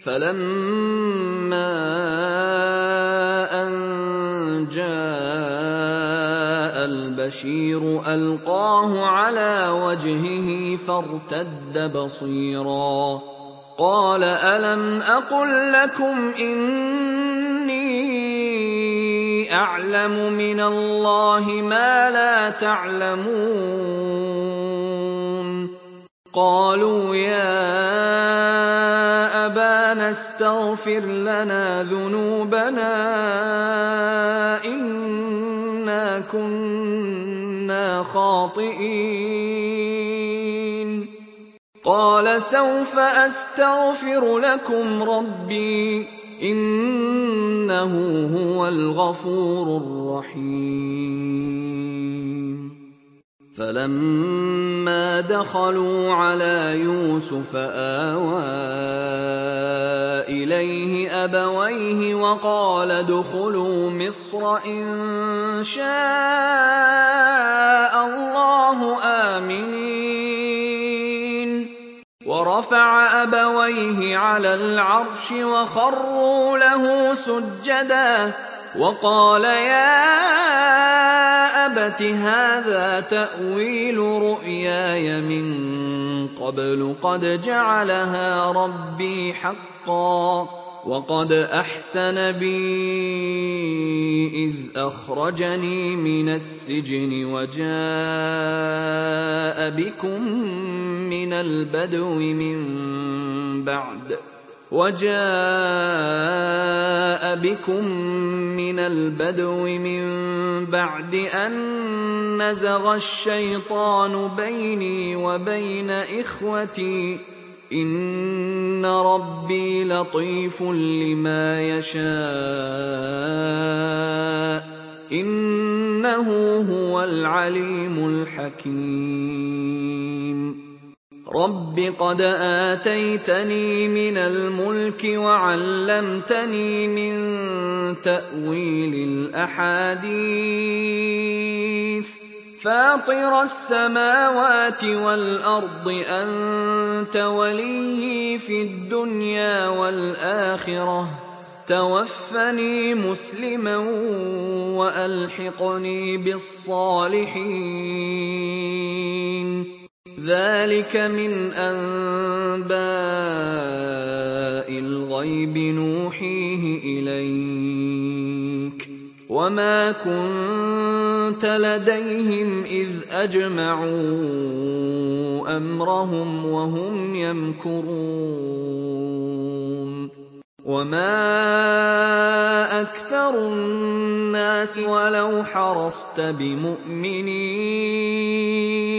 فلما أن جاء البشير ألقاه على وجهه فارتد بصيرا قال ألم أقل لكم إني أعلم من الله ما لا تعلمون قالوا يا أبانا استغفر لنا ذنوبنا إنا كنا خاطئين قال سوف أستغفر لكم ربي إنه هو الغفور الرحيم فلما دخلوا على يوسف آوى إليه أبويه وقال ادخلوا مصر إن شاء الله آمنين ورفع أبويه على العرش وخروا له سجدا وقال يا أبت هذا تأويل رؤياي من قبل قد جعلها ربي حقا وقد أحسن بي إذ أخرجني من السجن وجاء بكم من البدو من بعد أن نزغ الشيطان بيني وبين إخوتي إن ربي لطيف لما يشاء إنه هو العليم الحكيم رب قد آتيتني من الملك وعلمتني من تأويل الأحاديث فاطر السماوات والأرض أنت وليي في الدنيا والآخرة توفني مسلما وألحقني بالصالحين ذلك من أنباء الغيب نوحيه إليك وما كنت لديهم إذ أجمعوا أمرهم وهم يمكرون وما أكثر الناس ولو حرصت بمؤمنين